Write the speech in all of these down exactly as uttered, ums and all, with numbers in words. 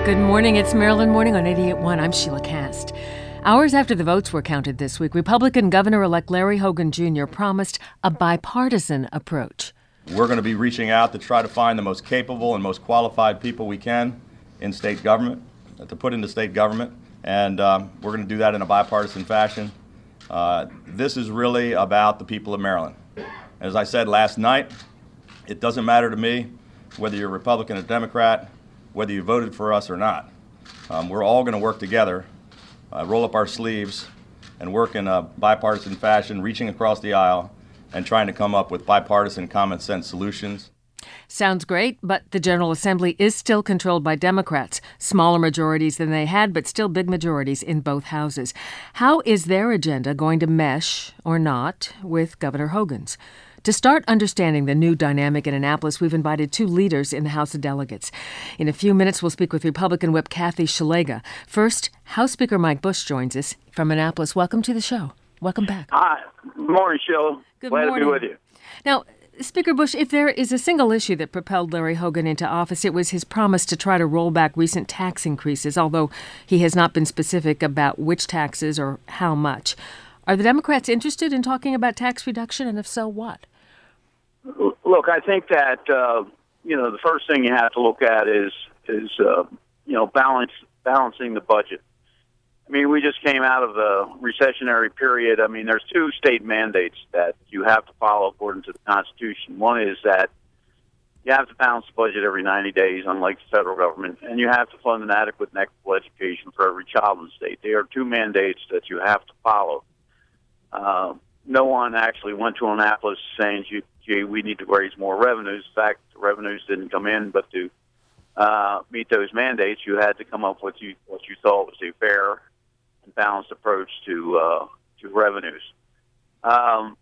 Good morning. It's Maryland Morning on eighty-eight point one. I'm Sheila Cast. Hours after the votes were counted this week, Republican Governor-elect Larry Hogan Junior promised a bipartisan approach. We're going to be reaching out to try to find the most capable and most qualified people we can in state government, to put into state government, and um, we're going to do that in a bipartisan fashion. Uh, this is really about the people of Maryland. As I said last night, it doesn't matter to me whether you're Republican or Democrat, whether you voted for us or not. Um, we're all going to work together, uh, roll up our sleeves, and work in a bipartisan fashion, reaching across the aisle and trying to come up with bipartisan common sense solutions. Sounds great, but the General Assembly is still controlled by Democrats. Smaller majorities than they had, but still big majorities in both houses. How is their agenda going to mesh, or not, with Governor Hogan's? To start understanding the new dynamic in Annapolis, we've invited two leaders in the House of Delegates. In a few minutes, we'll speak with Republican Whip Kathy Szeliga. First, House Speaker Mike Bush joins us from Annapolis. Welcome to the show. Welcome back. Hi. Good morning, Sheila. Good Glad morning. to be with you. Now, Speaker Bush, if there is a single issue that propelled Larry Hogan into office, it was his promise to try to roll back recent tax increases, although he has not been specific about which taxes or how much. Are the Democrats interested in talking about tax reduction, and if so, what? Look, I think that uh, you know the first thing you have to look at is is uh, you know balance balancing the budget. I mean, we just came out of the recessionary period. I mean, there's two state mandates that you have to follow according to the Constitution. One is that you have to balance the budget every ninety days, unlike the federal government, and you have to fund an adequate and equitable education for every child in the state. They are two mandates that you have to follow. Uh, no one actually went to Annapolis saying, gee, we need to raise more revenues. In fact, the revenues didn't come in, but to uh, meet those mandates, you had to come up with you, what you thought was a fair and balanced approach to uh, to revenues. Um,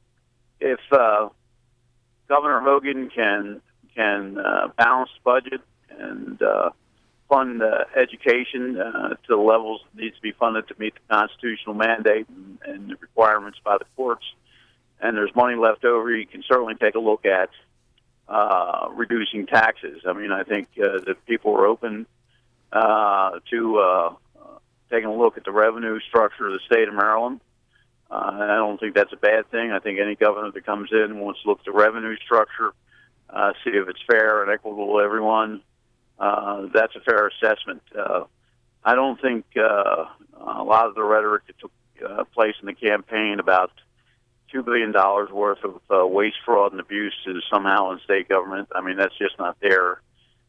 if uh, Governor Hogan can can uh, balance the budget and uh, fund uh, education uh, to the levels it needs to be funded to meet the constitutional mandate and, and the requirements by the courts, and there's money left over, you can certainly take a look at uh, reducing taxes. I mean, I think uh, that people are open uh, to uh, taking a look at the revenue structure of the state of Maryland. Uh, I don't think that's a bad thing. I think any governor that comes in wants to look at the revenue structure, uh, see if it's fair and equitable to everyone. Uh, that's a fair assessment. Uh, I don't think uh, a lot of the rhetoric that took uh, place in the campaign about two billion dollars worth of uh, waste, fraud, and abuse is somehow in state government. I mean, that's just not there.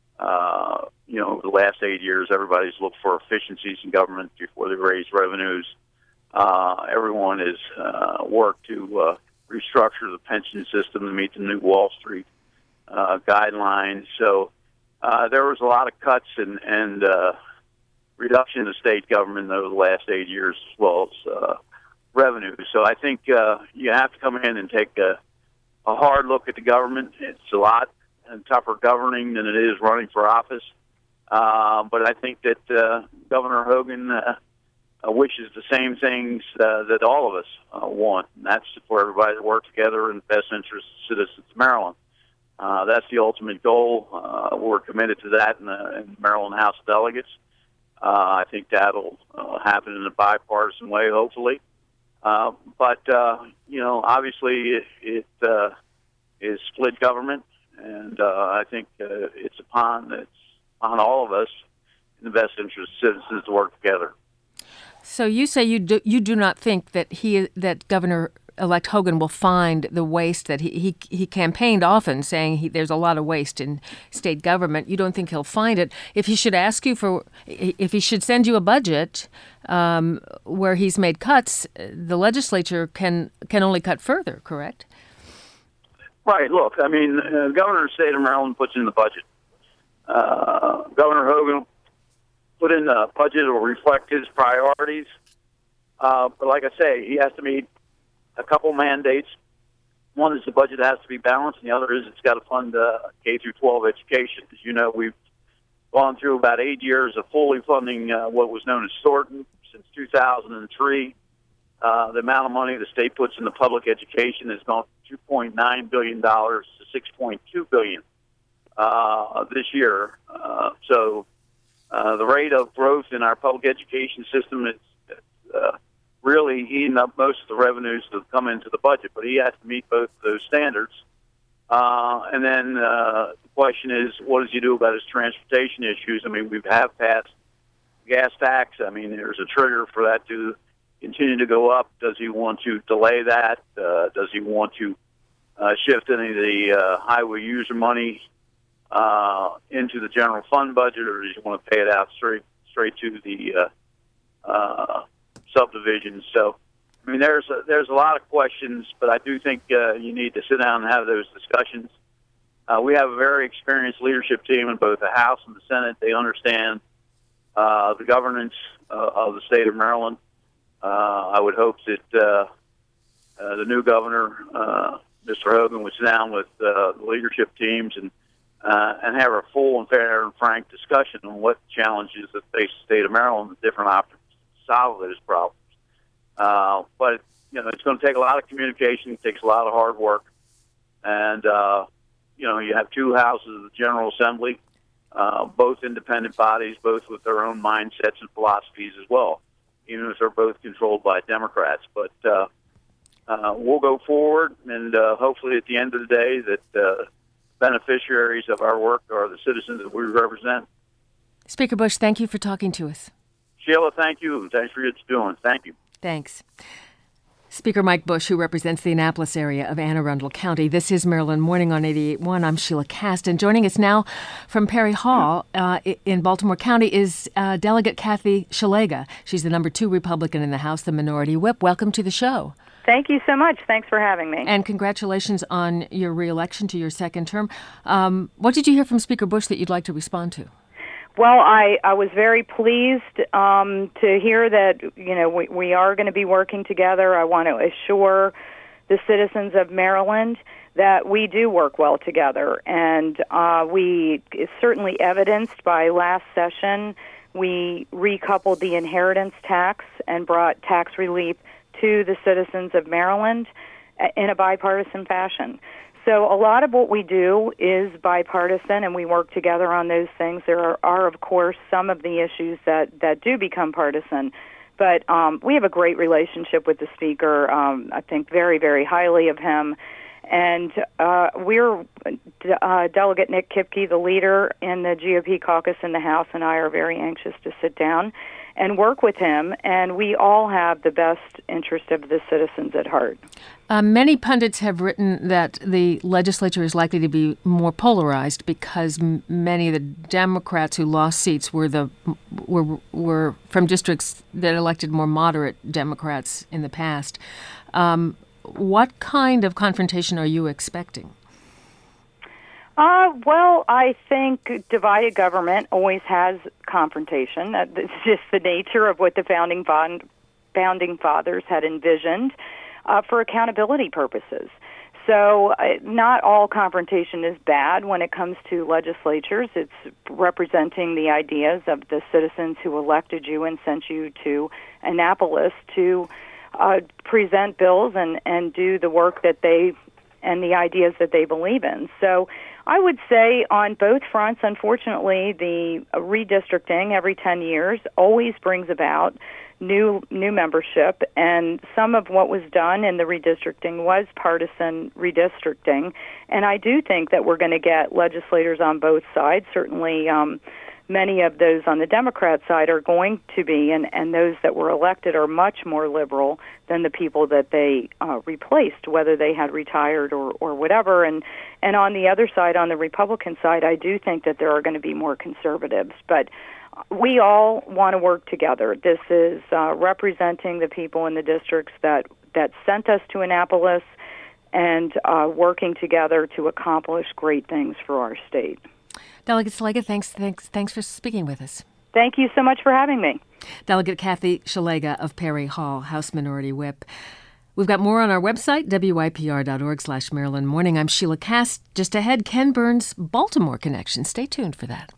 Uh, you know, over the last eight years, everybody's looked for efficiencies in government before they raise revenues. Uh, everyone has uh, worked to uh, restructure the pension system to meet the new Wall Street uh, guidelines. So uh, there was a lot of cuts and, and uh, reduction in state government over the last eight years as well as uh, revenue. So I think uh, you have to come in and take a, a hard look at the government. It's a lot and tougher governing than it is running for office. Uh, but I think that uh, Governor Hogan uh, uh, wishes the same things uh, that all of us uh, want, and that's for everybody to work together in the best interest of citizens of Maryland. Uh, that's the ultimate goal. Uh, we're committed to that in the, in the Maryland House of Delegates. Uh, I think that'll uh, happen in a bipartisan way, hopefully. Uh, but, uh, you know, obviously it, it uh, is split government, and uh, I think uh, it's upon it's on all of us in the best interest of citizens to work together. So you say you do, you do not think that he that Governor-elect Hogan will find the waste that he he, he campaigned often saying he, there's a lot of waste in state government. You don't think he'll find it. If he should ask you for, if he should send you a budget um, where he's made cuts, the legislature can can only cut further, correct? Right. Look, I mean, uh, Governor of the state of Maryland puts in the budget. Uh, Governor Hogan put in the budget will reflect his priorities. Uh, but like I say, he has to meet a couple mandates. One is the budget has to be balanced, and the other is it's got to fund uh, K through twelve education. As you know, we've gone through about eight years of fully funding uh, what was known as Thornton since two thousand three. Uh, the amount of money the state puts into public education has gone from two point nine billion dollars to six point two billion dollars uh, this year. Uh, so uh, the rate of growth in our public education system is uh, really eating up most of the revenues that come into the budget. But he has to meet both of those standards. Uh, and then uh, the question is, what does he do about his transportation issues? I mean, we have passed gas tax. I mean, there's a trigger for that to continue to go up. Does he want to delay that? Uh, does he want to uh, shift any of the uh, highway user money uh, into the general fund budget, or does he want to pay it out straight straight to the uh, uh, subdivisions? So, I mean, there's a, there's a lot of questions, but I do think uh, you need to sit down and have those discussions. Uh, we have a very experienced leadership team in both the House and the Senate. They understand uh, the governance uh, of the state of Maryland. Uh, I would hope that uh, uh, the new governor, uh, Mister Hogan, would sit down with uh, the leadership teams and uh, and have a full and fair and frank discussion on what challenges that face the state of Maryland and different options to solve those problems. Uh, but, you know, it's going to take a lot of communication. It takes a lot of hard work. And, uh, you know, you have two houses of the General Assembly, uh, both independent bodies, both with their own mindsets and philosophies as well, even if they're both controlled by Democrats. But uh, uh, we'll go forward, and uh, hopefully at the end of the day that uh, beneficiaries of our work are the citizens that we represent. Speaker Bush, thank you for talking to us. Sheila, thank you, and thanks for what you're doing. Thank you. Thanks. Speaker Mike Bush, who represents the Annapolis area of Anne Arundel County. This is Maryland Morning on eighty-eight point one. I'm Sheila Cast, and joining us now from Perry Hall uh, in Baltimore County is uh, Delegate Kathy Szeliga. She's the number two Republican in the House, the Minority Whip. Welcome to the show. Thank you so much. Thanks for having me. And congratulations on your reelection to your second term. Um, what did you hear from Speaker Bush that you'd like to respond to? Well, I, I was very pleased um, to hear that, you know, we, we are going to be working together. I want to assure the citizens of Maryland that we do work well together. And uh, we is certainly evidenced by last session. We recoupled the inheritance tax and brought tax relief to the citizens of Maryland in a bipartisan fashion. So a lot of what we do is bipartisan, and we work together on those things. There are, are of course, some of the issues that, that do become partisan. But um, we have a great relationship with the Speaker. Um, I think very, very highly of him. And uh, we're, uh, Delegate Nick Kipke, the leader in the G O P caucus in the House, and I are very anxious to sit down and work with him, and we all have the best interest of the citizens at heart. Uh, many pundits have written that the legislature is likely to be more polarized because m- many of the Democrats who lost seats were the were were from districts that elected more moderate Democrats in the past. Um, what kind of confrontation are you expecting? Uh, well, I think divided government always has confrontation. Uh, it's just the nature of what the founding fond, founding fathers had envisioned uh, for accountability purposes. So uh, not all confrontation is bad when it comes to legislatures. It's representing the ideas of the citizens who elected you and sent you to Annapolis to uh, present bills and, and do the work that they and the ideas that they believe in. So I would say on both fronts, unfortunately, the redistricting every ten years always brings about new new membership, and some of what was done in the redistricting was partisan redistricting. And I do think that we're going to get legislators on both sides. Certainly, um, many of those on the Democrat side are going to be, and, and those that were elected are much more liberal than the people that they uh, replaced, whether they had retired or, or whatever. And, and on the other side, on the Republican side, I do think that there are going to be more conservatives. But we all want to work together. This is uh, representing the people in the districts that, that sent us to Annapolis and uh, working together to accomplish great things for our state. Delegate Szeliga, thanks, thanks, thanks for speaking with us. Thank you so much for having me. Delegate Kathy Szeliga of Perry Hall, House Minority Whip. We've got more on our website, W I P R dot org slash Maryland Morning. I'm Sheila Cast. Just ahead, Ken Burns' Baltimore Connection. Stay tuned for that.